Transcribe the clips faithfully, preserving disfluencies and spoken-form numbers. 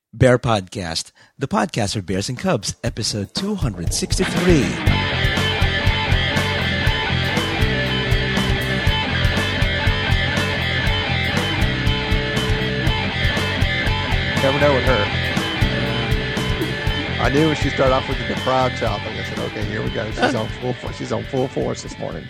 Bear Podcast, the podcast for Bears and Cubs, episode two sixty-three. Never know with her. I knew when she started off with the proud child thing. I said, "Okay, here we go. She's on full. For- she's on full force this morning."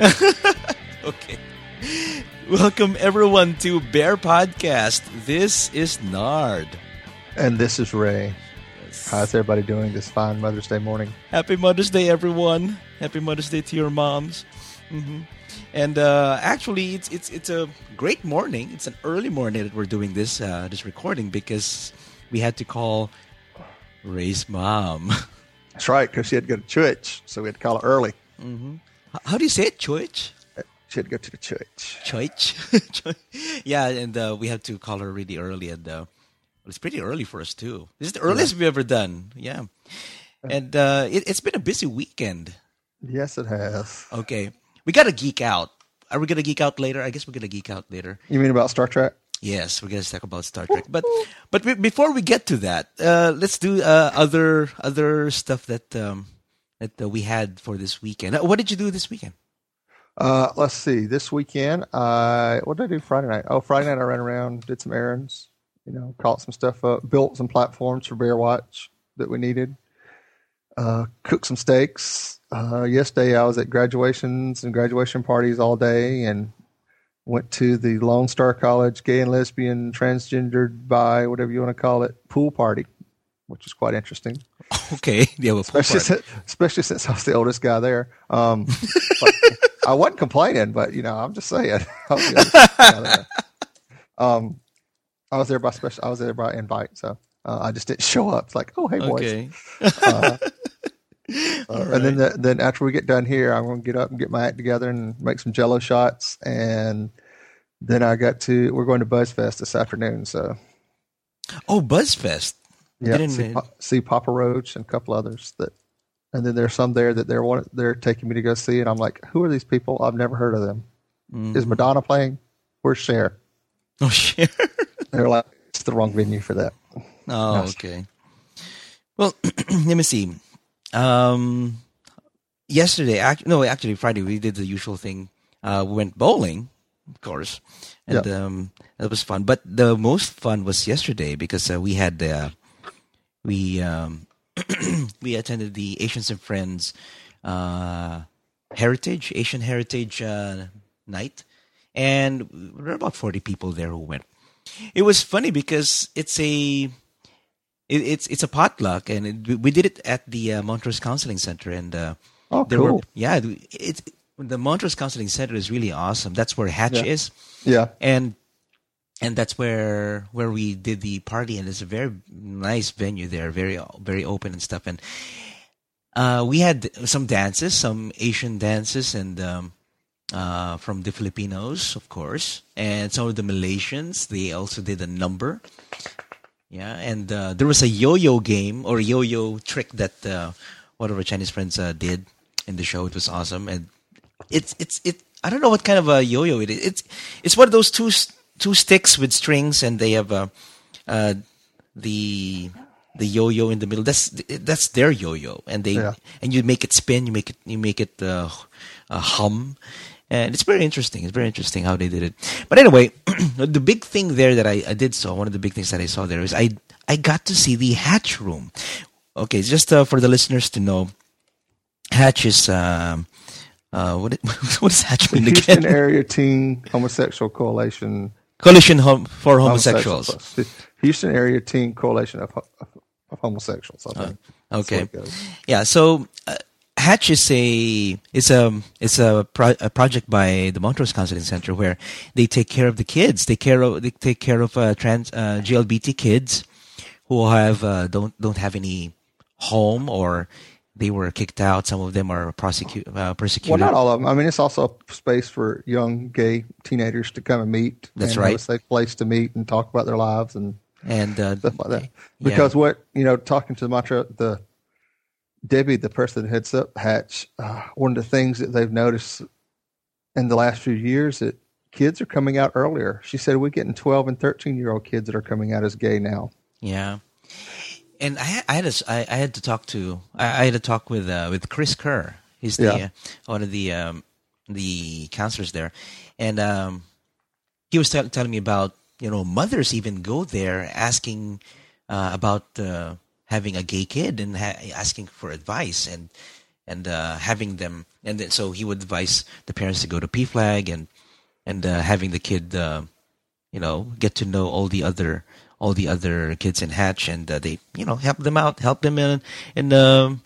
Okay. Welcome everyone to Bear Podcast. This is Nard. And this is Ray. Yes. How's everybody doing this fine Mother's Day morning? Happy Mother's Day, everyone. Happy Mother's Day to your moms. Mm-hmm. And uh, actually, it's it's it's a great morning. It's an early morning that we're doing this uh, this recording because we had to call Ray's mom. That's right, because she had to go to church, so we had to call her early. Mm-hmm. How do you say it? Church? She had to go to the church. Church? Yeah, and uh, we had to call her really early, and uh, it's pretty early for us too. This is the earliest yeah. we've ever done. Yeah, and uh, it, it's been a busy weekend. Yes, it has. Okay, we gotta geek out. Are we gonna geek out later? I guess we're gonna geek out later. You mean about Star Trek? Yes, we're gonna talk about Star Trek. But but we, before we get to that, uh, let's do uh, other other stuff that um, that uh, we had for this weekend. Uh, what did you do this weekend? Uh, let's see. This weekend, I what did I do Friday night? Oh, Friday night I ran around, did some errands. You know, caught some stuff up, built some platforms for Bear Watch that we needed. Uh, cooked some steaks. Uh, yesterday I was at graduations and graduation parties all day and went to the Lone Star College gay and lesbian, transgendered, bi, whatever you want to call it, pool party, which was quite interesting. Okay. Yeah, well, pool especially, party. since, especially since I was the oldest guy there. Um, but I wasn't complaining, but, you know, I'm just saying. I was the oldest guy there. Um, I was there by special. I was there by invite, so uh, I just didn't show up. It's like, oh, hey, boys. Okay. uh, uh, right. And then, the, then after we get done here, I'm going to get up and get my act together and make some Jello shots. And then I got to. We're going to BuzzFest this afternoon. So. Oh, BuzzFest. Yeah. See, see Papa Roach and a couple others that, and then there's some there that they're one, they're taking me to go see, and I'm like, who are these people? I've never heard of them. Mm-hmm. Is Madonna playing? Where's Cher? Oh, Cher. They're like, it's the wrong venue for that. Oh, okay. Well, let me see. Um, yesterday, act- no, actually Friday, we did the usual thing. Uh, we went bowling, of course, and yeah. um, that was fun. But the most fun was yesterday because uh, we had uh, we um, we attended the Asians and Friends uh, Heritage Asian Heritage uh, Night, and there were about forty people there who went. It was funny because it's a it, it's it's a potluck, and it, we did it at the uh, Montrose Counseling Center, and uh, oh, there cool. were yeah, it's the Montrose Counseling Center is really awesome. That's where Hatch yeah. is, yeah, and and that's where where we did the party, and it's a very nice venue there, very very open and stuff, and uh, we had some dances, some Asian dances, and. Um, Uh, from the Filipinos, of course, and some of the Malaysians. They also did a number. Yeah, and uh, there was a yo-yo game or yo-yo trick that uh, one of our Chinese friends uh, did in the show. It was awesome, and it's it's it. I don't know what kind of a yo-yo it is. It's it's one of those two two sticks with strings, and they have a uh, the the yo-yo in the middle. That's that's their yo-yo, and they yeah. and you make it spin. You make it you make it uh, uh, hum. And it's very interesting. It's very interesting how they did it. But anyway, the big thing there that I, I did saw, one of the big things that I saw there is I I got to see the Hatch Room. Okay, just uh, for the listeners to know, Hatch is um, uh, what it, what does Hatch mean again? Houston Area Teen Homosexual Coalition. Coalition hom- for Homosexuals. homosexuals. Houston Area Teen Coalition of, of, of Homosexuals. I think. Uh, okay. Yeah. So. Uh, Hatch is a it's a it's a, pro, a project by the Montrose Counseling Center where they take care of the kids. They care of they take care of uh, trans uh, G L B T kids who have uh, don't don't have any home or they were kicked out. Some of them are prosecute uh, persecuted. Well, not all of them. I mean, it's also a space for young gay teenagers to come and meet. That's and right. Have a safe place to meet and talk about their lives and and uh, stuff like that. Because yeah. what you know, talking to the Montrose the. Debbie, the person that heads up Hatch, uh, one of the things that they've noticed in the last few years that kids are coming out earlier. She said we're getting twelve and thirteen year old kids that are coming out as gay now. Yeah. And I, had- I had a s I I had to talk to I, I had to talk with uh, with Chris Kerr. He's the Yeah. uh, one of the um, the counselors there, and um, he was tell telling me about you know mothers even go there asking uh, about uh, having a gay kid and ha asking for advice and and uh, having them and then, so he would advise the parents to go to P FLAG and and uh, having the kid uh, you know get to know all the other all the other kids in Hatch and uh, they you know help them out help them in in um,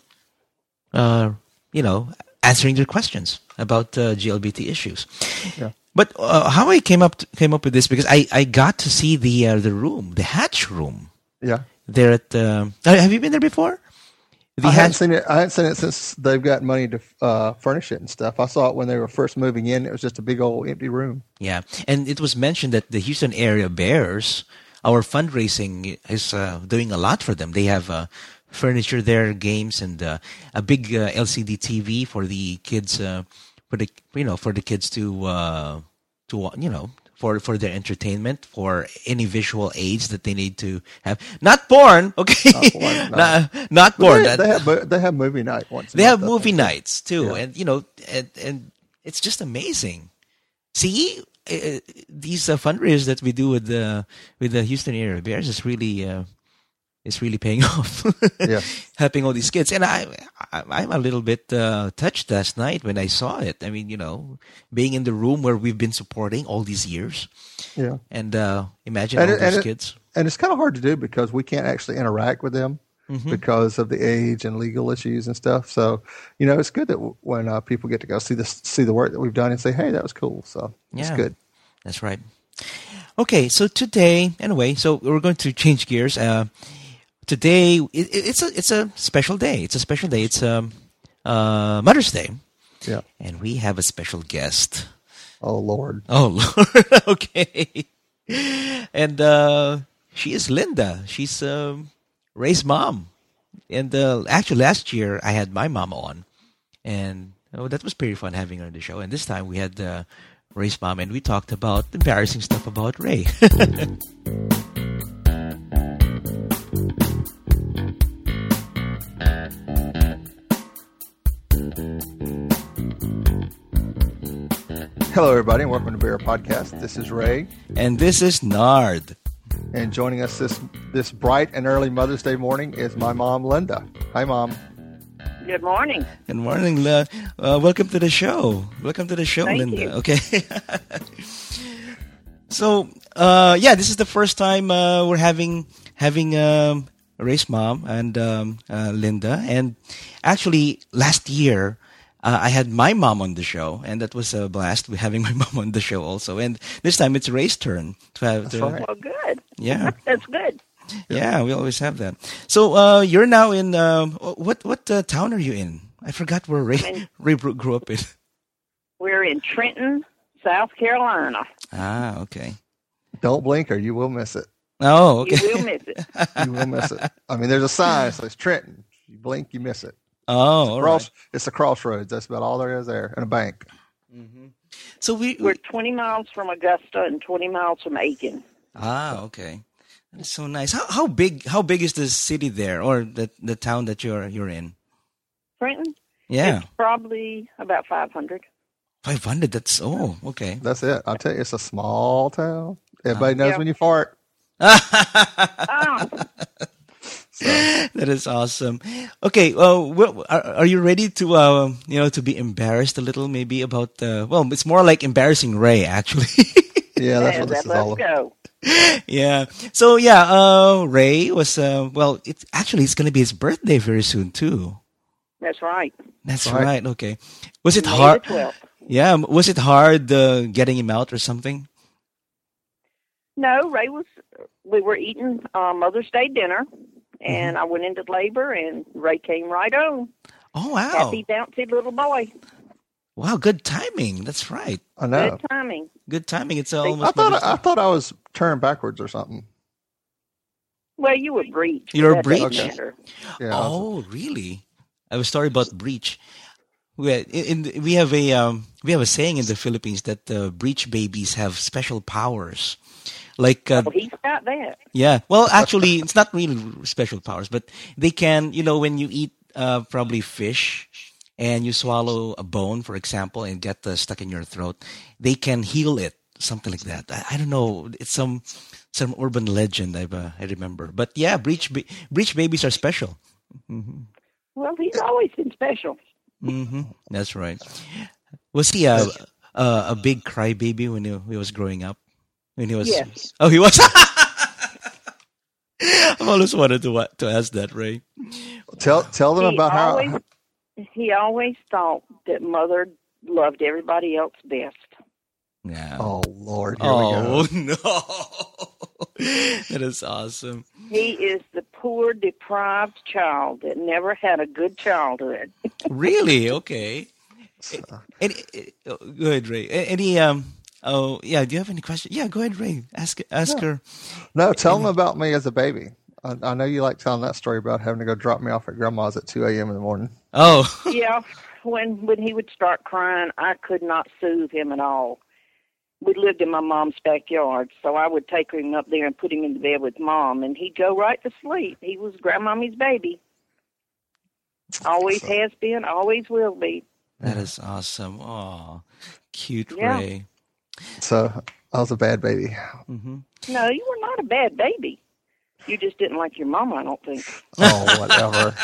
uh, you know answering their questions about uh, G L B T issues. Yeah. But uh, how I came up to, came up with this because I, I got to see the uh, the room, the Hatch room Yeah. there at. Um, have you been there before? The I haven't Hatch, seen it. I haven't seen it since they've got money to uh, furnish it and stuff. I saw it when they were first moving in. It was just a big old empty room. yeah, and it was mentioned that the Houston area Bears, our fundraising is uh, doing a lot for them. They have uh, furniture there, games, and uh, a big uh, L C D T V for the kids. Uh, for the you know for the kids to uh, to wa- you know for for their entertainment, for any visual aids that they need to have. Not porn, okay? Not porn, no. not, not But porn. They, That- they have mo- they have movie night once. a they have month, I movie think. nights too, Yeah. and you know, and, and it's just amazing. See, uh, these uh, fundraisers that we do with the with the Houston area Bears is really uh, is really paying off. Yes. Helping all these kids, and I, I I'm a little bit uh, touched last night when I saw it. I mean, you know, being in the room where we've been supporting all these years, Yeah. and uh, imagine And all it- and those it- kids. And it's kind of hard to do because we can't actually interact with them Mm-hmm. because of the age and legal issues and stuff. So, you know, it's good that w- when uh, people get to go see this, see the work that we've done and say, "Hey, that was cool." So it's Yeah. good. That's right. Okay, so today, anyway, so we're going to change gears. Uh, today, it, it- it's a it's a special day. It's a special day. It's um, uh, Mother's Day, Yeah. and we have a special guest. Oh Lord. Oh Lord, okay. And uh, she is Linda. She's um, Ray's mom. And uh, actually, last year I had my mom on, and oh, that was pretty fun having her on the show. And this time we had uh, Ray's mom, and we talked about embarrassing stuff about Ray. Hello, everybody, and welcome to Bear Podcast. This is Ray, And this is Nard. and joining us this this bright and early Mother's Day morning is my mom, Linda. Hi, Mom. Good morning. Good morning, uh, uh, welcome to the show. Welcome to the show, Thank Linda. you. Okay. So, uh, yeah, this is the first time uh, we're having having um, Ray's mom and um, uh, Linda. And actually, last year, uh, I had my mom on the show, and that was a blast with having my mom on the show also. And this time, it's Ray's turn to have. That's to, right. Well, good. Yeah, That's good. yeah, we always have that. So, uh, you're now in um, what what uh, town are you in? I forgot where Ray I'm in- Ray grew up in. We're in Trenton, South Carolina. Ah, okay. Don't blink or you will miss it. Oh, okay. You will miss it. You will miss it. I mean, there's a sign that says Trenton. If you blink, you miss it. Oh, all Cross. right. It's the crossroads. That's about all there is there, and a bank. So we, we We're twenty miles from Augusta and twenty miles from Aiken. ah, okay. That's so nice. How how big how big is the city there, or the the town that you're you're in? Trenton? Yeah, It's probably about five hundred. five hundred. That's oh, okay. That's it. I'll tell you, it's a small town. Everybody knows Yeah. when you fart. Oh, That is awesome. Okay, well, well, are, are you ready to uh, you know to be embarrassed a little, maybe about uh, well, it's more like embarrassing Ray actually. Yeah, that's yeah, what this that, is all let's about. go. Yeah. So yeah, uh, Ray was uh, well. It's actually it's going to be his birthday very soon too. That's right. That's Right. right. Okay. Was it May hard? the twelfth. Yeah. Was it hard uh, getting him out or something? No, Ray was, we were eating uh, Mother's Day dinner, and I went into labor, and Ray came right on. Oh wow! Happy, bouncy little boy. Wow, good timing. That's right. I know. Good timing. Good timing. It's uh, I I almost. thought Mother's I, Day. thought I was turned backwards or something. Well, you were breech. but You're that doesn't breech? matter. Yeah. I was- Oh, really? I was sorry about breach. We in, in, we have a um, we have a saying in the Philippines that uh, breech babies have special powers. Like, uh, Oh, he's got that. yeah. Well, actually, it's not really special powers, but they can, you know, when you eat uh, probably fish and you swallow a bone, for example, and get uh, stuck in your throat, they can heal it, something like that. I, I don't know. It's some some urban legend I uh, I remember. But yeah, breech ba- breech babies are special. Mm-hmm. Well, he's always been special. Mm-hmm. That's right. Was he a a, a big crybaby when he, he was growing up? When he was Yes. Oh, he was. I've always wanted to wa- to ask that, Ray. Tell tell them He about how. always, he always thought that Mother loved everybody else best. Yeah. Oh Lord, here Oh we go. no, that is awesome. He is the poor, deprived child that never had a good childhood. Really? Okay. Any, uh, go ahead, Ray. A- Any um. Oh yeah. Do you have any questions? Yeah, go ahead, Ray. Ask ask No. her. No, tell them about me as a baby. I, I know you like telling that story about having to go drop me off at grandma's at two a.m. in the morning. Oh. Yeah, when when he would start crying, I could not soothe him at all. We lived in my mom's backyard, so I would take him up there and put him in the bed with Mom, and he'd go right to sleep. He was Grandmommy's baby. Always So- has been, always will be. That is awesome. Oh, cute Yeah. Ray. So I was a bad baby. Mm-hmm. No, you were not a bad baby. You just didn't like your mama, I don't think. Oh, whatever.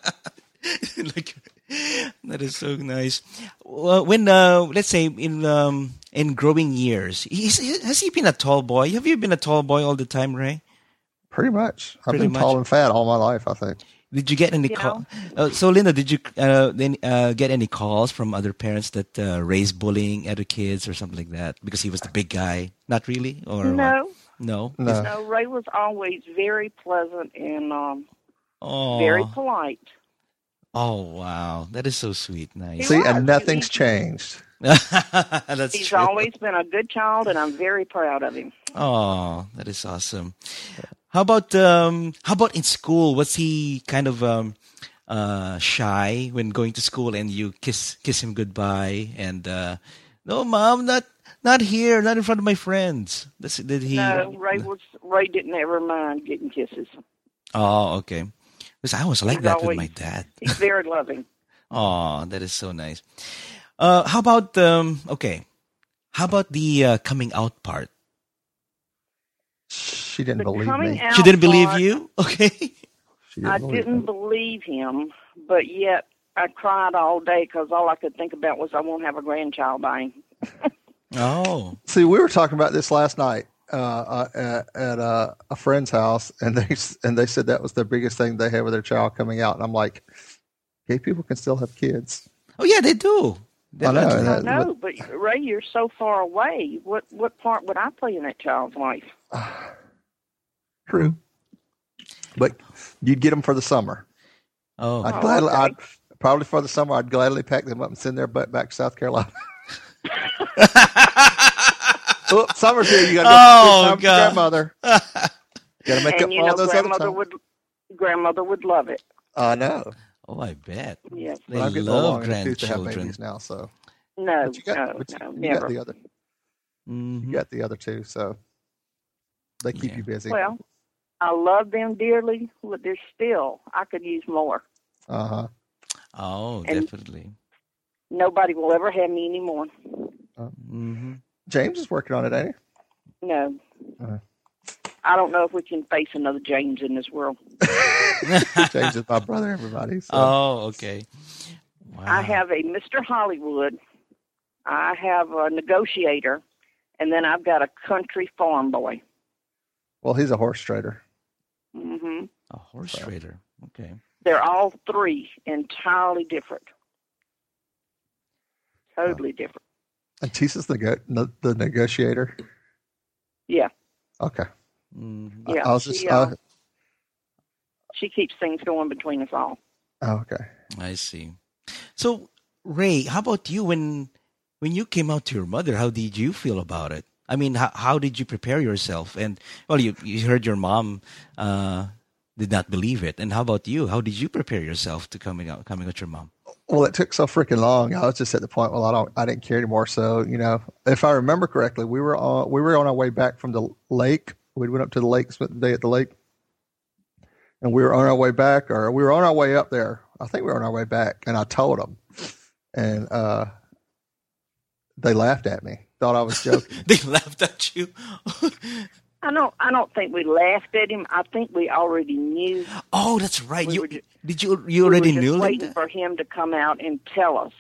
Like, that is so nice. Well, when uh, let's say in um, in growing years, he's, has he been a tall boy? Have you been a tall boy all the time, Ray? Pretty much. I've Pretty been tall much. and fat all my life, I think. Did you get any You call? Uh, so, Linda, did you uh, then uh, get any calls from other parents that uh, raised bullying other kids or something like that because he was the big guy? Not really, or what? No, no. No. no, Ray was always very pleasant and um, Oh, very polite. oh, wow, that is so sweet. Nice. See, was. and nothing's He- changed. That's He's true. always been a good child, and I'm very proud of him. Oh, that is awesome. How about um how about in school? Was he kind of um uh shy when going to school and you kiss kiss him goodbye and uh no mom, not not here, not in front of my friends. That's, did he No, Ray was Ray didn't ever mind getting kisses. Oh, okay. Because I was like He's that with always- my dad. He's very loving. Oh, that is so nice. Uh how about um okay. How about the uh, coming out part? She didn't The believe coming me. out She didn't believe part, you? Okay. She didn't I believe didn't me. believe him, but yet I cried all day because all I could think about was I won't have a grandchild by him. Oh. See, we were talking about this last night uh, uh, at, at uh, a friend's house, and they and they said that was the biggest thing they had with their child coming out. And I'm like, gay people can still have kids. Oh yeah, they do. I know. Definitely. I that- know, but Ray, you're so far away. What what part would I play in that child's life? True. But you'd get them for the summer. Oh. I'd Oh, gladly, okay. I'd probably for the summer, I'd gladly pack them up and send their butt back to South Carolina. Oh, summer's here. You got to go Oh, spend time with God. grandmother. Got to make up And you for all know, those other grandmother times. would grandmother would love it. I know. Oh, I bet. Yes. They But I'm getting love along in the tooth to have grandchildren. babies now, so. No, But you got, no, but you, no, you never. got the other. Mhm. You got the other two, so they keep Yeah. you busy. Well, I love them dearly, but there's still I could use more. Uh huh. Oh, And- definitely. Nobody will ever have me anymore. Hmm. James is working on it, ain't No. Uh. I don't know if we can face another James in this world. he? James is my brother, everybody. So. Oh, okay. Wow. I have a Mister Hollywood, I have a negotiator, and then I've got a country farm boy. Well, he's a horse trader. Hmm a horse trader. Okay. They're all three entirely different. Totally different. And Tisa's the go- no, the negotiator. Yeah. Okay. Mhm. I- Yeah, I was she, just. uh, uh, She keeps things going between us all. oh, okay. I see. So, Ray, how about you? When when you came out to your mother, how did you feel about it? I mean, how how did you prepare yourself? And well, you you heard your mom uh, did not believe it. And how about you? How did you prepare yourself to coming out coming with your mom? Well, it took so freaking long. I was just at the point where I don't, I didn't care anymore. So, you know, if I remember correctly, we were on, we were on our way back from the lake. We went up to the lake, spent the day at the lake, and we were on our way back, or we were on our way up there. I think we were on our way back, and I told them, and uh, they laughed at me. Thought I was joking. They laughed at you. I don't. I don't think we laughed at him. I think we already knew. Oh, that's right. We you were ju- did you you we already were just knew waiting Linda? for him to come out and tell us.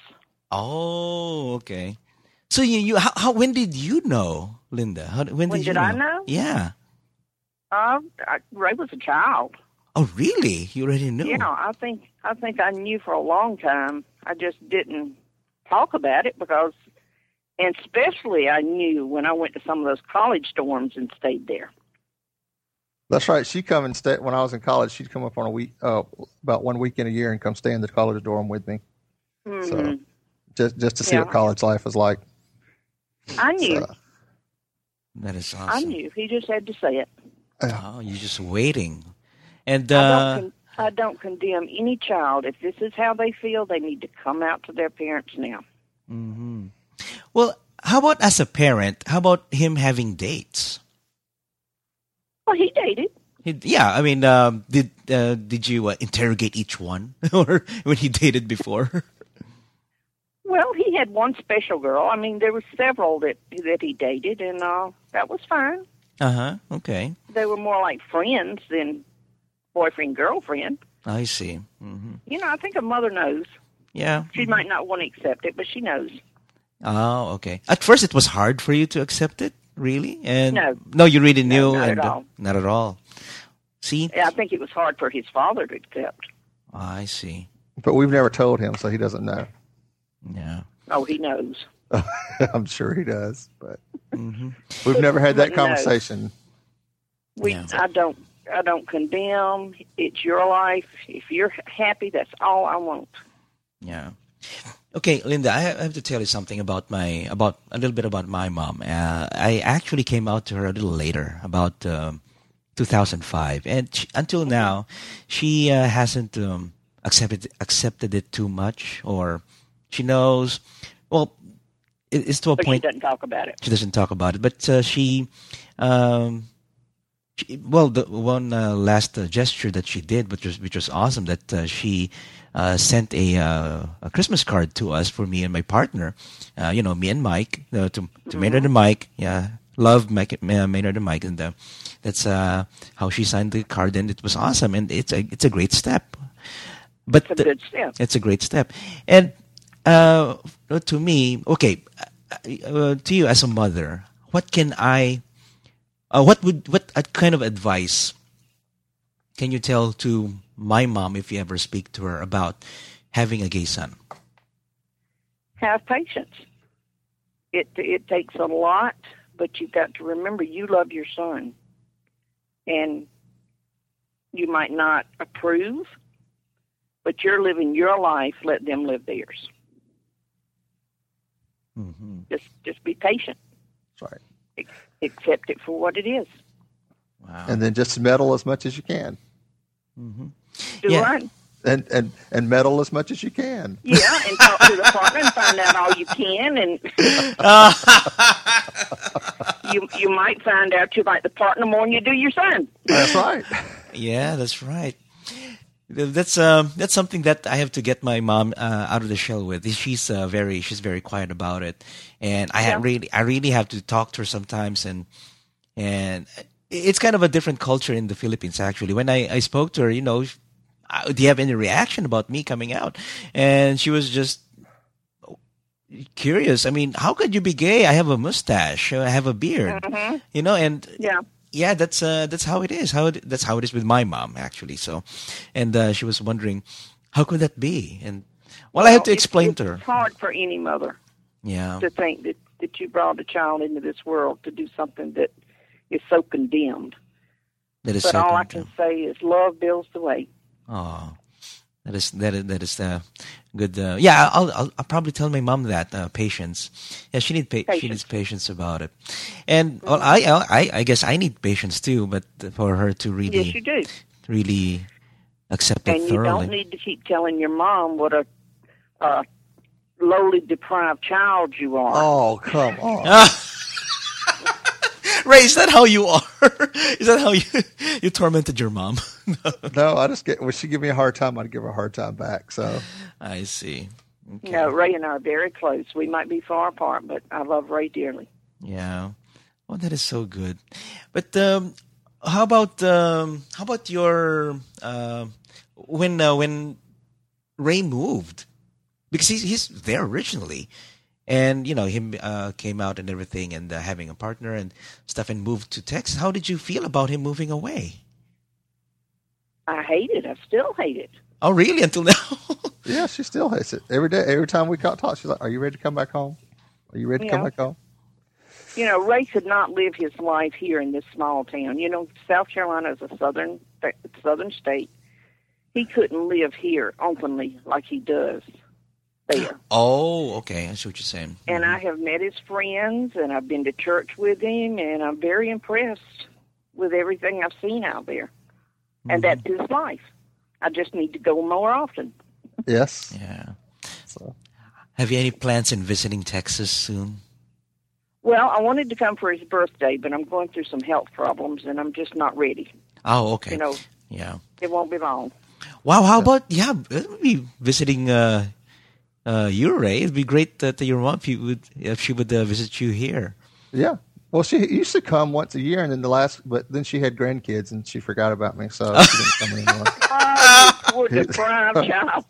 Oh, okay. So you you how, how when did you know, Linda? How, when, When did you did I know? Yeah. Uh, I, Ray was a child. Oh, really? You already knew? Yeah, I think. I think I knew for a long time. I just didn't talk about it because, and especially I knew when I went to some of those college dorms and stayed there. That's right. She'd come and stay when I was in college. She'd come up on a week, uh, about one weekend a year, and come stay in the college dorm with me. Mm-hmm. So just just to see Yeah. what college life was like. I knew. So, That is awesome. I knew. He just had to say it. Oh, you're just waiting. And I uh don't. Con- I don't condemn any child. If this is how they feel, they need to come out to their parents now. hmm Well, how about as a parent? How about him having dates? Well, he dated. He, yeah, I mean, um, did uh, did you uh, interrogate each one, or when he dated before? Well, he had one special girl. I mean, there were several that that he dated, and uh, that was fine. Uh huh. Okay, They were more like friends than boyfriend girlfriend. I see. hmm You know, I think a mother knows. Yeah. She might not want to accept it, but she knows. Oh, okay. At first, it was hard for you to accept it, really, and No. no, you really No, knew, not at and uh, all. not at all. See, Yeah, I think it was hard for his father to accept. I see. but we've never told him, so he doesn't know. Yeah. Oh, he knows. I'm sure he does, but hmm we've never had that No. conversation. We, Yeah. I don't, I don't condemn. It's your life. If you're happy, that's all I want. Yeah. Okay, Linda, I have to tell you something about my about a little bit about my mom. Uh, I actually came out to her a little later, about um, two thousand five, and she, until now, she uh, hasn't um, accepted accepted it too much, or she knows. Well, it, it's to a But point she doesn't talk about it. she doesn't talk about it, but uh, she, um, she, well, the one uh, last uh, gesture that she did, which was which was awesome, that uh, she uh, sent a uh, a Christmas card to us for me and my partner, uh, you know, me and Mike, uh, to to Maynard and Mike, yeah, love Mike, uh, Maynard and Mike, and uh, that's uh, how she signed the card, and it was awesome, and it's a it's a great step, but It's a the- good step. it's a great step. And uh, to me, okay, uh, to you as a mother, what can I, uh, what would, what uh, kind of advice can you tell to my mom if you ever speak to her about having a gay son? Have patience. It it takes a lot, but you've got to remember you love your son, and you might not approve, but you're living your life. Let them live theirs. Mm-hmm. Just just be patient. That's right. Ac- Accept it for what it is. Wow. And then just meddle as much as you can, mm-hmm. Do Yeah. right. and and and meddle as much as you can. Yeah, and talk to the partner and find out all you can, and you you might find out you like the partner more than you do your son. That's right. Yeah, that's right. That's um that's something that I have to get my mom uh, out of the shell with. She's uh, very she's very quiet about it, and I ha- Yeah. really I really have to talk to her sometimes, and and it's kind of a different culture in the Philippines actually. When I, I spoke to her, you know, uh, do you have any reaction about me coming out? And she was just curious. I mean, how could you be gay? I have a mustache. I have a beard. Mm-hmm. You know, and Yeah. yeah, that's uh, that's how it is. How it, that's how it is with my mom actually. So, and uh, she was wondering, how could that be? And well, I had to Well, it's- explain to her. It's hard for any mother Yeah, to think that, that you brought a child into this world to do something that is so condemned. that is But so all I condemned. can say is love builds the way. Oh, that is that is that is uh, good. Uh, yeah, I'll, I'll I'll probably tell my mom that uh, patience. Yeah, she need pa- she Patience. needs patience about it. And well, I I I guess I need patience too, but for her to really Yes, you do. really accept it And you thoroughly. don't need to keep telling your mom what a uh, lowly deprived child you are. Oh, come on. Ray, is that how you are? Is that how you you tormented your mom? No, I just get when she give me a hard time, I'd give her a hard time back. So I see. Okay. No, Ray and I are very close. We might be far apart, but I love Ray dearly. Yeah. Oh, that is so good. But um, how about um, how about your uh, when uh, when Ray moved, because he's he's there originally, and you know him uh, came out and everything, and uh, having a partner and stuff, and moved to Texas. How did you feel about him moving away? I hate it. I still hate it. Oh, really? Until now? yeah, she still hates it every day. Every time we talk, she's like, "Are you ready to come back home? Are you ready to Yeah. come back home?" You know, Ray could not live his life here in this small town. You know, South Carolina is a southern southern state. He couldn't live here openly like he does there. Oh, okay. I see what you're saying. And I have met his friends, and I've been to church with him, and I'm very impressed with everything I've seen out there. And that's his life. I just need to go more often. Yes. Yeah. So. Have you any plans in visiting Texas soon? Well, I wanted to come for his birthday, but I'm going through some health problems, and I'm just not ready. Oh, okay. You know, yeah. it won't be long. Wow. How about yeah? It would be visiting uh, uh, you, Ray. It'd be great that your mom, if you would, if she would uh, visit you here. Yeah. Well, she used to come once a year, and then the last, but then she had grandkids, and she forgot about me, so she didn't come anymore. Oh, you poor deprived child.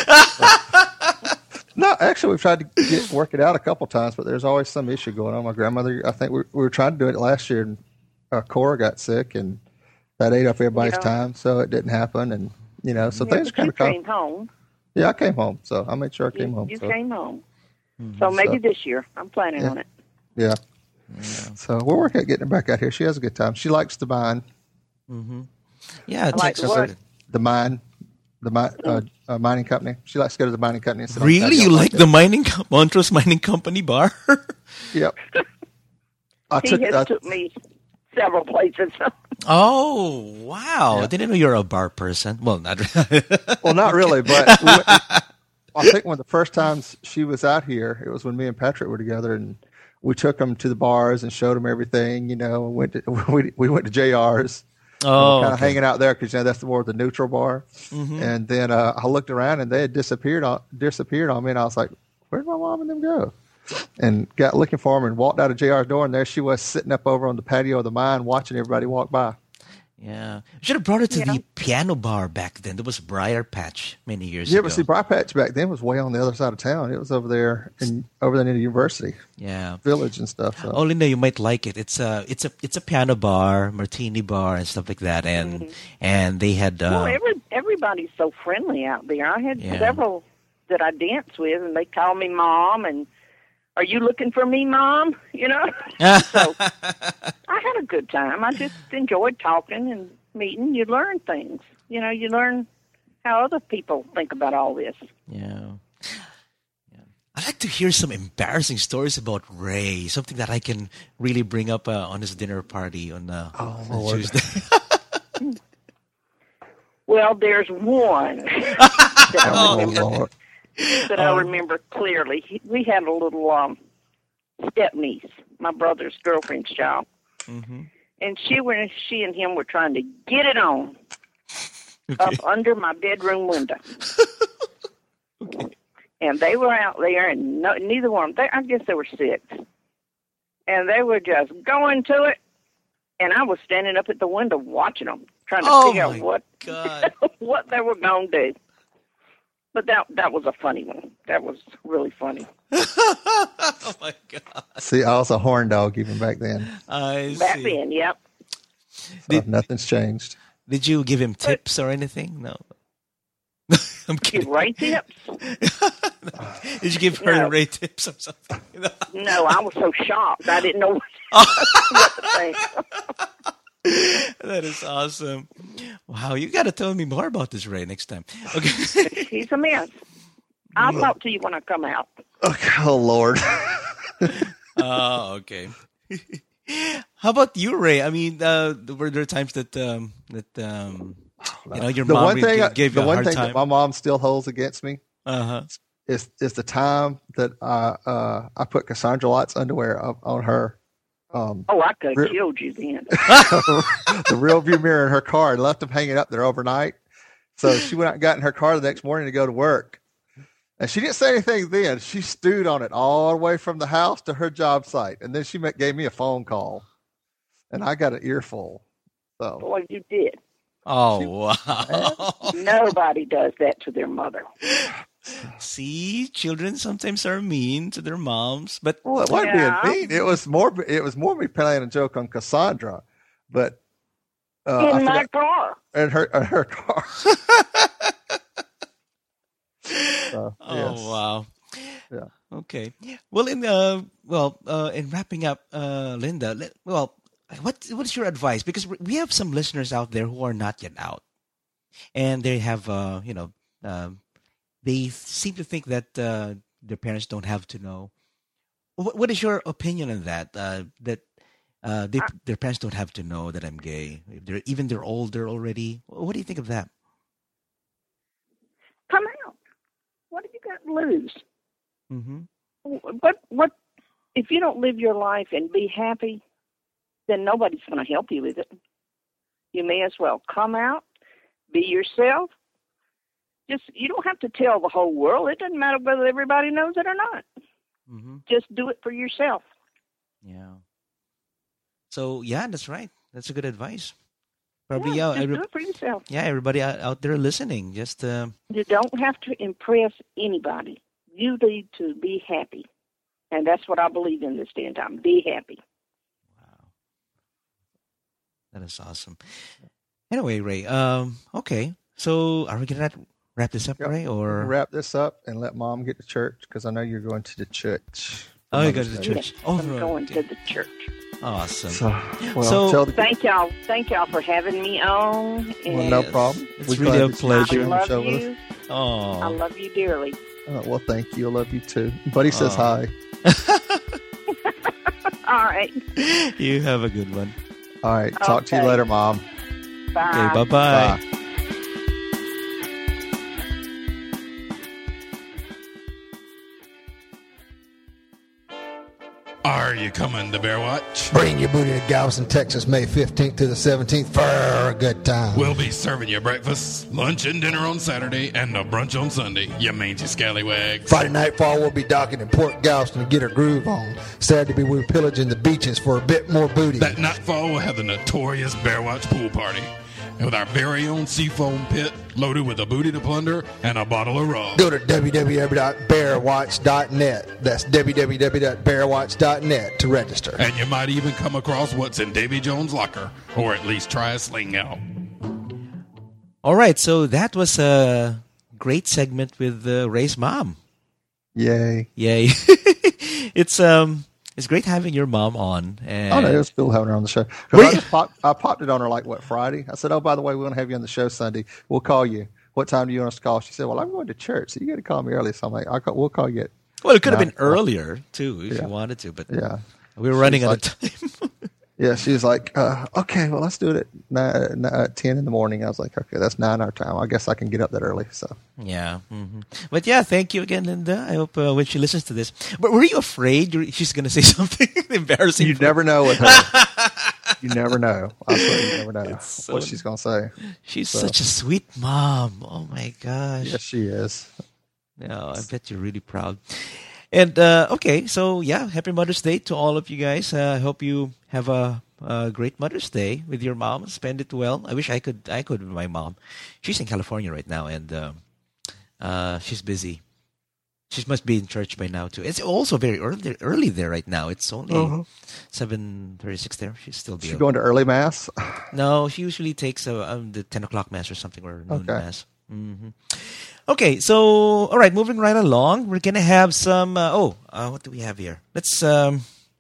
No, actually, we've tried to get, work it out a couple times, but there's always some issue going on. My grandmother, I think we, we were trying to do it last year, and uh, Cora got sick, and that ate up everybody's Yeah. time, so it didn't happen. And you know, so Yeah, things but kind you of come. came home. Yeah, I came home, so I made sure I came You, home. you so, came home. So maybe So- this year. I'm planning Yeah. on it. yeah. So we're working at getting her back out here. She has a good time. She likes the mine, Yeah, like Texas. what? the mine, the mine, uh, uh, mining company. She likes to go to the mining company. And sit on Really, patio you and like watch the mining co- Montrose Mining Company bar? it. Yep. I He took. has I, took me several places. Oh, wow! Yeah. I didn't know you're a bar person. Well, not really. well, not really, but we went, I think one of the first times she was out here, it was when me and Patrick were together, and we took them to the bars and showed them everything. You know, went to, we we went to J R's. Oh, kind of okay. hanging out there because you know that's more of the neutral bar. And then uh, I looked around and they had disappeared on disappeared on me, and I was like, "Where'd my mom and them go?" And got looking for them and walked out of J R's door, and there she was sitting up over on the patio of the mine, watching everybody walk by. Yeah, you should have brought her to Yeah. the piano bar back then. There was Briar Patch many years Yeah, ago. but see, Briar Patch back then was way on the other side of town. It was over there in over there near the university Yeah. village and stuff. So. Oh, Linda, you might like it. It's a it's a it's a piano bar, martini bar, and stuff like that. And and they had uh, Well, every everybody's so friendly out there. I had Yeah. several that I danced with, and they call me mom. And are you looking for me, mom? You know. So I had a good time. I just enjoyed talking and meeting. You learn things. You know, you learn how other people think about all this. yeah. Yeah. I'd like to hear some embarrassing stories about Ray. Something that I can really bring up uh, on his dinner party on, uh, on Lord. Tuesday. Well, there's one that I Oh, remember. Lord. that I remember clearly. He, we had a little um, step niece, my brother's girlfriend's child, and she were she and him were trying to get it on up under my bedroom window. And they were out there, and no, neither one. They, I guess there were six, and they were just going to it. And I was standing up at the window watching them, trying to Oh, figure my out what God. what they were going to do. But that that was a funny one. That was really funny. Oh my God! See, I was a horn dog even back then. I Back see. then, yep. So Did- nothing's changed. Did you give him tips or anything? No. I'm Give kidding. Ray tips? Did you give her No. Ray tips or something? No, I was so shocked. I didn't know what, what to think. That is awesome. Wow, you got to tell me more about this Ray next time. Okay. He's a mess. I'll talk to you when I come out. Oh Lord. Oh, okay. How about you, Ray? I mean, uh, were there times that um, that um, you know your the mom one really thing, gave, gave the you a one hard thing time? that my mom still holds against me Uh huh. is is the time that I uh, I put Cassandra Light's underwear up on her. Um, Oh, I could have re- killed you then. the real view mirror in her car and left them hanging up there overnight. So she went out and got in her car the next morning to go to work. And she didn't say anything then. She stewed on it all the way from the house to her job site. And then she met, gave me a phone call. And I got an earful. So Boy, you did. Oh, wow. Nobody does that to their mother. See, children sometimes are mean to their moms, but well, it wasn't Yeah. being mean. It was more. It was more me playing a joke on Cassandra, but uh, I In my forgot, car. in her in her car. So, oh yes. wow. Yeah. Okay. Well, in uh, well, uh, in wrapping up, uh, Linda. Let, well, what what is your advice? Because we have some listeners out there who are not yet out, and they have, uh, you know, um, they seem to think that uh, their parents don't have to know. What, what is your opinion on that? Uh, that uh, they, their parents don't have to know that I'm gay. If they're even they're older already. What do you think of that? Come out. What have you got to lose? Mm-hmm. What, what, if you don't live your life and be happy, then nobody's going to help you with it. You may as well come out, be yourself. Just, you don't have to tell the whole world. It doesn't matter whether everybody knows it or not. Mm-hmm. Just do it for yourself. Yeah. So yeah, that's right. That's a good advice. Probably, yeah, yeah. just every- do it for yourself. yeah, everybody out, out there listening, just uh, You don't have to impress anybody. You need to be happy. And that's what I believe in this day and time. Be happy. wow, that is awesome. Anyway, Ray. Um, okay. So are we gonna wrap this up, Yep. Ray? We'll Or wrap this up and let Mom get to church because I know you're going to the church. for oh, you Mother's go to the Day. church. Yes, Oh, I'm right, going okay. to the church. Awesome. So, well, So- tell the, Thank y'all. Thank y'all for having me on. well, And no Yes. problem. It's We're really glad a that you pleasure. were I on the love show with us. you. I Oh, love you dearly. Oh, well, thank you. I love you too. Buddy says Oh. hi. All right. you have a good one. All right. Talk to you Okay. later, Mom. Bye. Okay, bye bye. Bye. Are you coming to Bear Watch? Bring your booty to Galveston, Texas, May fifteenth to the seventeenth for a good time. We'll be serving you breakfast, lunch, and dinner on Saturday, and a brunch on Sunday, you mangy scallywags. Friday nightfall, we'll be docking in Port Galveston to get our groove on. Saturday, we'll be pillaging the beaches for a bit more booty. That nightfall, we'll have the notorious Bear Watch pool party, and with our very own seafoam pit loaded with a booty to plunder and a bottle of rum. Go to w w w dot bear watch dot net. That's w w w dot bear watch dot net to register. And you might even come across what's in Davy Jones' locker, or at least try a sling out. All right, so that was a great segment with uh, Ray's mom. Yay. Yay! it's um, it's great having your mom on. And Oh, no, it was cool having her on the show. 'Cause Were I, you- just popped, I popped it on her like, what, Friday? I said, oh, by the way, we want to have you on the show Sunday. We'll call you. What time do you want us to call? She said, well, I'm going to church, so you got to call me early. So I'm like, I'll call, we'll call you. At, well, it could have No. been earlier too if Yeah. you wanted to, but yeah. we were running She's out of time. Yeah, she was like, uh, okay, well, let's do it at, nine, nine, at ten in the morning. I was like, okay, that's nine our time. I guess I can get up that early. So Yeah, hmm but yeah, thank you again, Linda. I hope uh, when she listens to this. But were you afraid you're, she's going to say something embarrassing? you never know with her. You never know. I swear you never know It's so- what she's going to say. She's so. such a sweet mom. Oh my gosh. Yes, she is. No, I bet you're really proud. And uh, okay, so yeah, happy Mother's Day to all of you guys. Uh, I hope you have a, a great Mother's Day with your mom. Spend it well. I wish I could. I could with my mom. She's in California right now, and uh, uh, she's busy. She must be in church by now too. It's also very early, early there right now. It's only Uh-huh. seven thirty-six there. She's still be She's going to early mass. No, she usually takes uh, um, the ten o'clock mass or something, or noon Okay. mass. hmm Okay, so all right, moving right along, we're gonna have some. Uh, oh, uh, what do we have here? Let's um,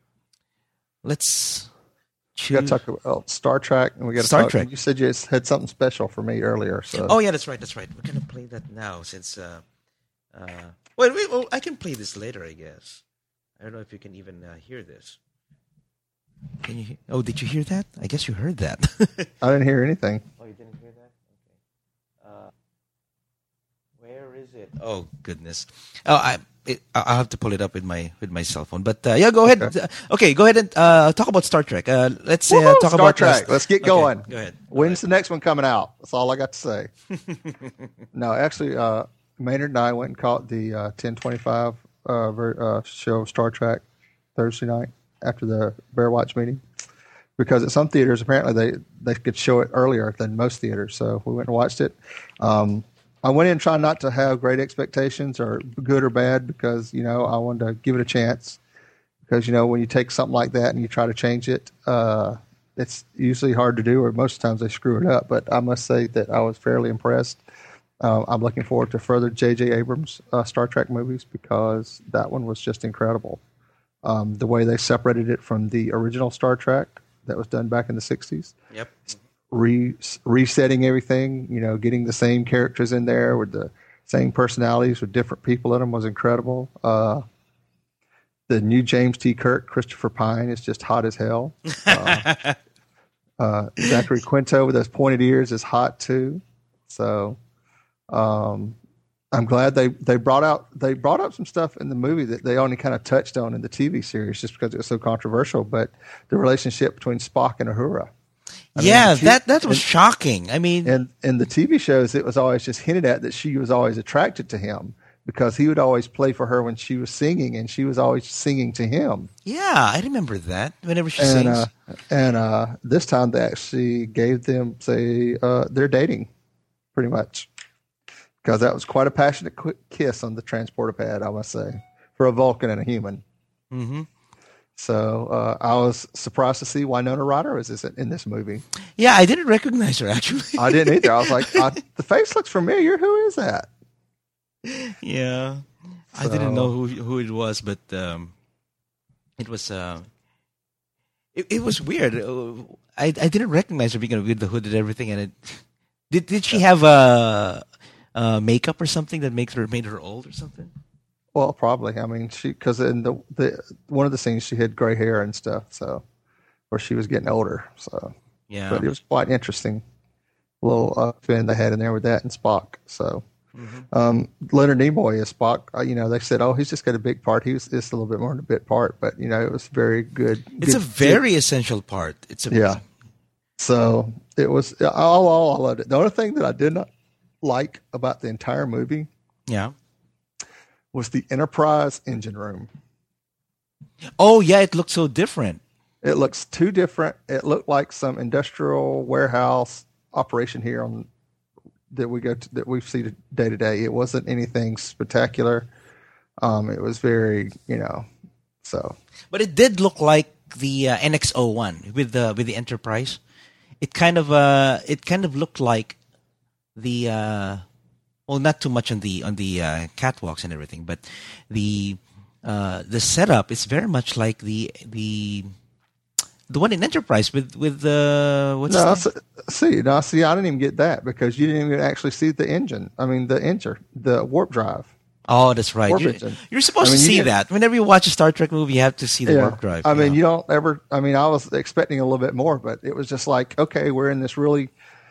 let's We got choose. to talk about Star Trek, and we got to Star talk. Trek. You said you had something special for me earlier. So Oh yeah, that's right, that's right. We're gonna play that now since. Uh, uh, wait, wait, well, I can play this later, I guess. I don't know if you can even uh, hear this. Can you? Hear? Oh, did you hear that? I guess you heard that. I didn't hear anything. Oh, you didn't hear that? Okay. Uh, where is is it? Oh goodness. Oh, I. It, I'll have to pull it up with my with my cell phone. But uh, yeah, go ahead. Okay. Uh, okay, go ahead and uh, talk about Star Trek. Uh, let's uh, talk Star about Trek. Let's get going. Okay, go ahead. When's go the next one coming out? That's all I got to say. No, actually, uh, Maynard and I went and caught the uh, ten twenty-five uh, uh, show of Star Trek Thursday night after the Bear Watch meeting, because at some theaters apparently they they could show it earlier than most theaters. So we went and watched it. Um, I went in trying not to have great expectations or good or bad because, you know, I wanted to give it a chance because, you know, when you take something like that and you try to change it, uh, it's usually hard to do, or most times they screw it up. But I must say that I was fairly impressed. Uh, I'm looking forward to further J J Abrams uh, Star Trek movies because that one was just incredible. Um, the way they separated it from the original Star Trek that was done back in the sixties. Yep. Re, resetting everything, you know, getting the same characters in there with the same personalities with different people in them was incredible. Uh, the new James T. Kirk, Christopher Pine, is just hot as hell. Uh, uh, Zachary Quinto with those pointed ears is hot too. So um, I'm glad they, they brought out they brought up some stuff in the movie that they only kind of touched on in the T V series just because it was so controversial. But the relationship between Spock and Uhura. I yeah, mean, T- that that was and, shocking. I mean, and in the T V shows, it was always just hinted at that she was always attracted to him because he would always play for her when she was singing, and she was always singing to him. Yeah, I remember that. Whenever she and, sings, uh, and uh, this time they actually gave them say uh, they're dating, pretty much, because that was quite a passionate kiss on the transporter pad, I must say, for a Vulcan and a human. Mm-hmm. So uh, I was surprised to see Winona Ryder was in this movie. Yeah, I didn't recognize her actually. I didn't either. I was like, I, the face looks familiar. Who is that? Yeah, so, I didn't know who who it was, but um, it was uh, it, it was weird. I I didn't recognize her because with the hood and everything. And it did did she have a uh, uh, makeup or something that makes her made her old or something? Well, probably. I mean, she because in the, the one of the scenes she had gray hair and stuff, so or she was getting older. So yeah, but it was quite interesting. Little uh, fin they had in there with that and Spock. So mm-hmm. um, Leonard Nimoy as Spock. Uh, you know, they said, oh, he's just got a big part. He was just a little bit more than a bit part, but you know, it was very good. It's good, a very good. essential part. It's a yeah. So it was all, all I loved it. The only thing that I did not like about the entire movie, yeah. was the Enterprise engine room. Oh, yeah, it looked so different. It looks too different. It looked like some industrial warehouse operation here on that we go to, that we see day to day. It wasn't anything spectacular. Um, it was very, you know, so. But it did look like the uh, N X oh one with the with the Enterprise. It kind of uh, it kind of looked like the. Uh, Well, not too much on the on the uh, catwalks and everything, but the uh, the setup is very much like the the the one in Enterprise with with the uh, what's no, the see, no, see, I didn't even get that because you didn't even actually see the engine. I mean, the engine, the warp drive. Oh, that's right. Warp You're, engine. you're supposed I mean, to see you that whenever you watch a Star Trek movie. You have to see the yeah, warp drive. I mean, know? you don't ever. I mean, I was expecting a little bit more, but it was just like, okay, we're in this really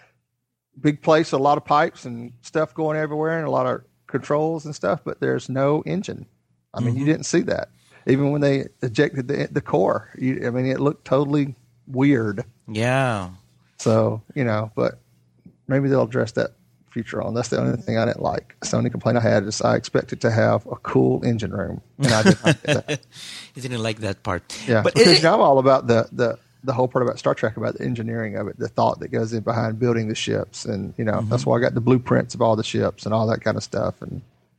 big place, a lot of pipes and stuff going everywhere and a lot of controls and stuff, but there's no engine. I mean, mm-hmm. you didn't see that. Even when they ejected the the core, you, I mean, it looked totally weird. Yeah. So, you know, but maybe they'll address that future on. That's the only thing I didn't like. That's the only complaint I had is I expected to have a cool engine room, and I didn't like that. You didn't like that part. Yeah, but because it, you know, I'm all about the, the, the whole part about Star Trek, about the engineering of it, the thought that goes in behind building the ships. And, you know, mm-hmm. that's why I got the blueprints of all the ships and all that kind of stuff. And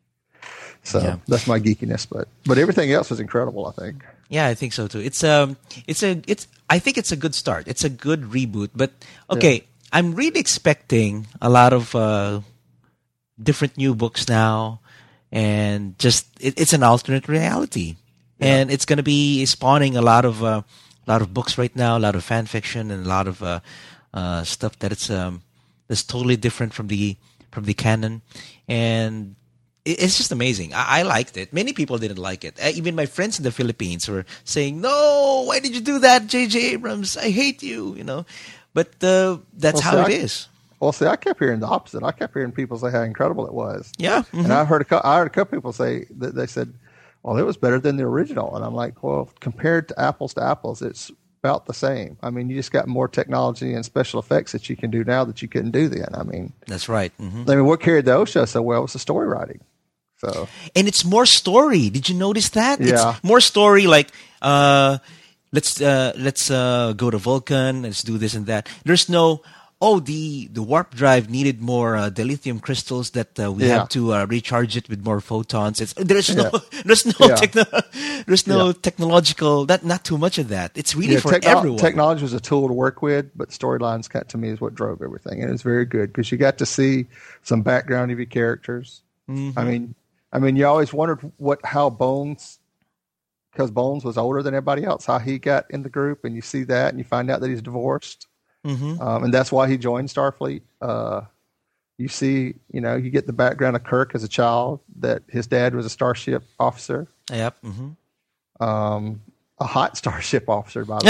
so yeah. that's my geekiness. But but everything else was incredible, I think. Yeah, I think so, too. It's um, it's a, it's. I think it's a good start. It's a good reboot. But, okay, yeah. I'm really expecting a lot of uh, different new books now. And just, it, it's an alternate reality. Yeah. And it's going to be spawning a lot of... Uh, A lot of books right now, a lot of fan fiction, and a lot of uh, uh, stuff that it's um, that's totally different from the from the canon, and it, it's just amazing. I, I liked it. Many people didn't like it. Uh, even my friends in the Philippines were saying, "No, why did you do that, J J Abrams? I hate you." You know, but uh, that's well, how see, it I, is. Well, see, I kept hearing the opposite. I kept hearing people say how incredible it was. Yeah. Mm-hmm. And I heard a couple, I heard a couple people say that they said, well, it was better than the original. And I'm like, well, compared to apples to apples, it's about the same. I mean, you just got more technology and special effects that you can do now that you couldn't do then. I mean, that's right. Mm-hmm. I mean, what carried the O show so well was the story writing. So, and it's more story. Did you notice that? Yeah. It's more story. Like, uh, let's uh, let's uh, go to Vulcan. Let's do this and that. There's no. Oh, the, the warp drive needed more uh, dilithium crystals that uh, we Yeah. have to uh, recharge it with more photons. It's there's no Yeah. there's no Yeah. techno, there's no Yeah. technological that not too much of that. It's really yeah, for techno- everyone. technology was a tool to work with, but storylines, kind to me, is what drove everything. And it's very good because you got to see some background of your characters. Mhm. I mean, I mean, you always wondered what how Bones, because Bones was older than everybody else, how he got in the group, and you see that, and you find out that he's divorced. Mhm. Um, and that's why he joined Starfleet. Uh, you see, you know, you get the background of Kirk as a child, that his dad was a starship officer, Yep. hmm um, a hot starship officer, by the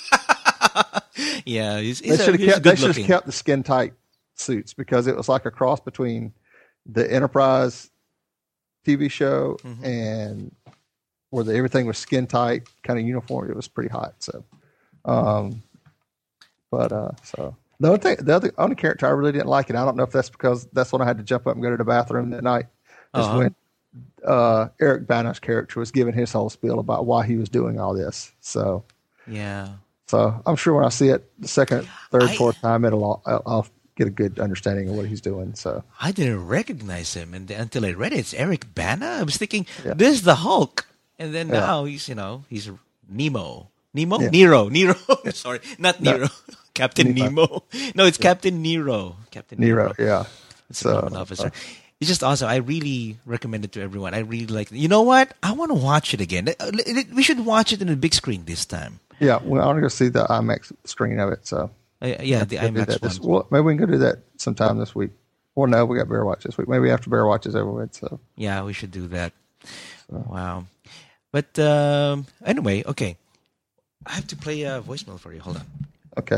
way. Yeah, he's, They he's, a, should have he's kept, they good should have looking. kept the skin tight suits because it was like a cross between the Enterprise T V show Mhm. and where the, everything was skin tight, kind of uniform. It was pretty hot. So, um, But uh, so the only thing, the other only character I really didn't like, and I don't know if that's because that's when I had to jump up and go to the bathroom that night, is Uh-huh. when uh, Eric Bana's character was giving his whole spiel about why he was doing all this. So, Yeah. so I'm sure when I see it the second, third, I- fourth time, it'll all, I'll, I'll get a good understanding of what he's doing. So I didn't recognize him and until I read it. It's Eric Bana. I was thinking, Yeah. this is the Hulk. And then Yeah. now he's, you know, he's Nemo. Nemo? Yeah. Nero. Nero. Sorry, not No. Nero. Captain Nemo. Nemo. No, it's Captain Nero. Captain Nero, Nero. yeah. It's So, a Roman officer. It's just awesome. I really recommend it to everyone. I really like it. You know what? I want to watch it again. Uh, We should watch it in a big screen this time. Yeah, well, I want to go see the IMAX screen of it. So Uh, yeah, the Go do IMAX that this- one. well, maybe we can go do that sometime this week. Well, no, we got Bear Watch this week. Maybe after Bear Watch is over with. So Yeah, we should do that. Wow. But um, anyway, okay. I have to play a voicemail for you. Hold on. okay.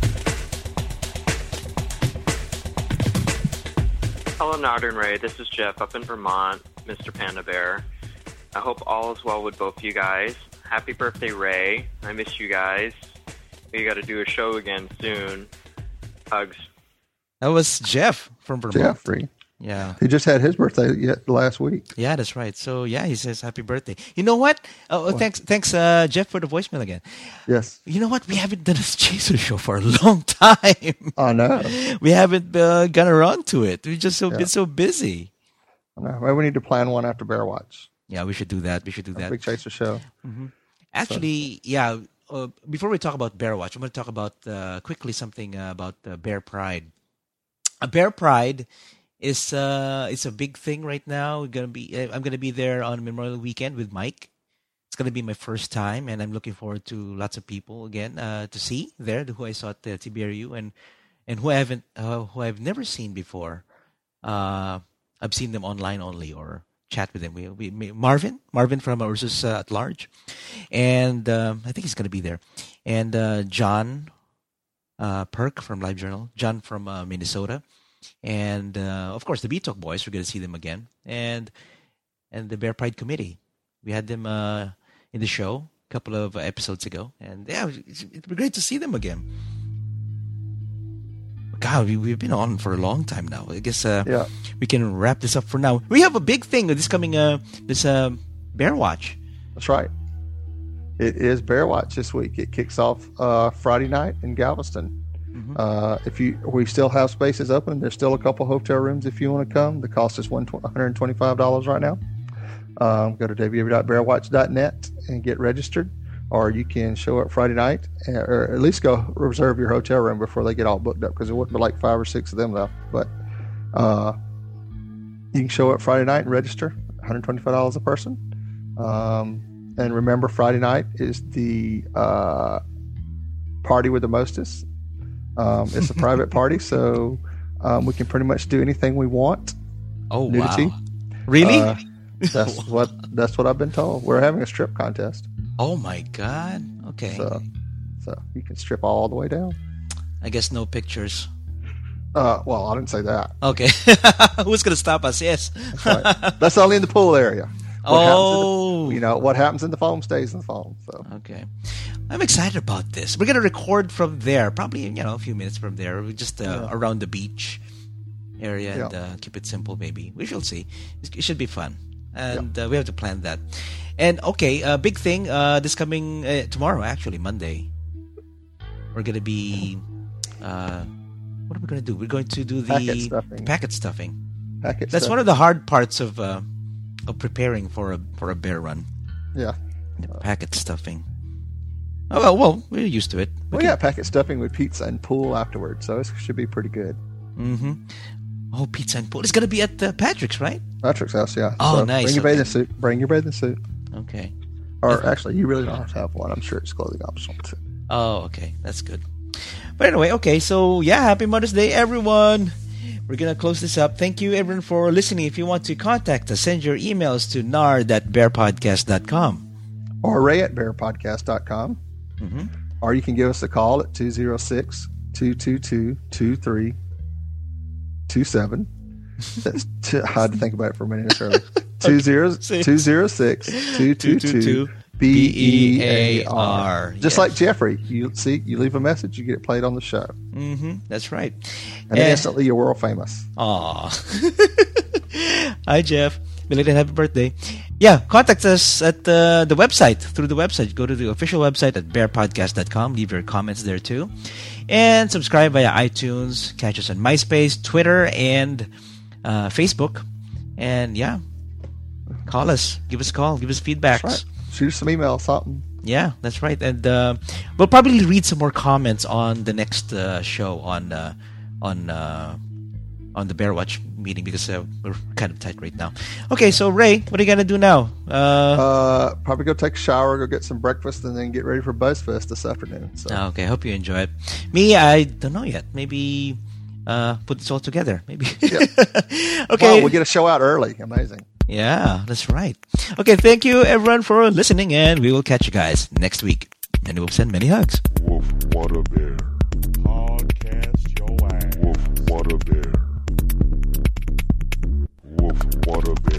Hello, Nard and Ray. This is Jeff up in Vermont, Mister Panda Bear. I hope all is well with both of you guys. Happy birthday, Ray. I miss you guys. We got to do a show again soon. Hugs. That was Jeff from Vermont. Jeffrey. Yeah. He just had his birthday yet last week. Yeah, that's right. So yeah, he says happy birthday. You know what? Oh, oh, thanks, thanks, uh, Jeff, for the voicemail again. Yes. You know what? We haven't done a Chaser show for a long time. I know. We haven't uh, gotten around to it. We've just so Yeah. been so busy. I know. Maybe we need to plan one after Bear Watch. Yeah, we should do that. We should do A that. big Chaser show. Actually, yeah. Uh, before we talk about Bear Watch, I'm going to talk about uh, quickly something uh, about uh, Bear Pride. Uh, Bear Pride is uh, it's a big thing right now. We're gonna be uh, I'm gonna be there on Memorial Weekend with Mike. It's gonna be my first time, and I'm looking forward to lots of people again uh, to see there who I saw at uh, T B R U and and who I haven't uh, who I've never seen before. Uh, I've seen them online only or chat with them. We, we Marvin Marvin from Ursus uh, at Large, and um, I think he's gonna be there, and uh, John uh, Perk from LiveJournal, John from uh, Minnesota. And uh, of course, the B Talk boys. We're going to see them again, and and the Bear Pride Committee. We had them uh, in the show a couple of episodes ago, and yeah, it'd be great to see them again. God, we, we've been on for a long time now. I guess uh, Yeah. we can wrap this up for now. We have a big thing this coming uh, this uh, Bear Watch. That's right. It is Bear Watch this week. It kicks off uh, Friday night in Galveston. Uh, if you, we still have spaces open. There's still a couple hotel rooms if you want to come. The cost is one hundred twenty-five dollars right now. Um, go to w w w dot bear watch dot net and get registered, or you can show up Friday night, or at least go reserve your hotel room before they get all booked up, because there wouldn't be like five or six of them left. But uh, you can show up Friday night and register. one hundred twenty-five dollars a person. Um, and remember, Friday night is the uh, party with the mostest. Um, it's a private party, so um, we can pretty much do anything we want. Oh Nudity. wow! Really? Uh, that's what that's what I've been told. We're having a strip contest, Oh my God! Okay. so so you can strip all the way down. I guess no pictures. Uh, well, I didn't say that. Okay. Who's going to stop us? Yes. That's right. That's only in the pool area. What Oh. the, you know, what happens in the foam stays in the foam. So Okay. I'm excited about this. We're going to record from there, probably, you know, a few minutes from there, just uh, Yeah. around the beach area and Yeah. uh, keep it simple, maybe. We shall see. It should be fun. And uh, we have to plan that. And, okay, uh, big thing, uh, this coming, uh, tomorrow, actually, Monday, we're going to be, uh, what are we going to do? We're going to do the Packet stuffing. packet stuffing. packet That's stuff. one of the hard parts of uh, of preparing for a for a bear run. Yeah. The packet stuffing. Oh well, well, we're used to it. We got packet stuffing with pizza and pool afterwards, so it should be pretty good. Mm-hmm. Oh, pizza and pool. It's gonna be at uh, Patrick's, right? Patrick's house, yeah. Oh, So nice, Bring your okay. bathing suit. Bring your bathing suit. Okay. Or actually, you really don't have to have one. I'm sure it's clothing optional too. Oh, okay. That's good. But anyway, okay. So yeah, happy Mother's Day, everyone. We're gonna close this up. Thank you, everyone, for listening. If you want to contact us, send your emails to nard at bear podcast dot com. Or ray at bear podcast dot com. Mm-hmm. Or you can give us a call at two oh six, two two two, two three two seven. That's too, I had to think about it for a minute. It's early. two zero two zero six two two two B E A R. Just Yes. like Jeffrey, you see, you leave a message, you get it played on the show, Mm-hmm. That's right. and then instantly you're world famous. Aw. Hi, Jeff. Belated happy birthday. Yeah, contact us at uh, the website, through the website. Go to the official website at bear podcast dot com. Leave your comments there too. And subscribe via iTunes. Catch us on MySpace, Twitter, and uh, Facebook. And yeah, call us. Give us a call. Give us feedbacks. That's right. Shoot us some email, something. Yeah, that's right. And uh, we'll probably read some more comments on the next uh, show on uh, on uh, on the Bear Watch meeting because uh, we're kind of tight right now. Okay, so Ray, what are you gonna do now? Uh, Uh, probably go take a shower, go get some breakfast, and then get ready for BuzzFest this afternoon. So okay, hope you enjoy it. Me, I don't know yet. Maybe uh, put this all together. Maybe. Okay. wow, we'll get a show out early. Amazing. Yeah, that's right. Okay, thank you everyone for listening, and we will catch you guys next week. And we'll send many hugs. Woof, what a bear. Podcast your ass. Woof, what a bear. Woof, what a bear.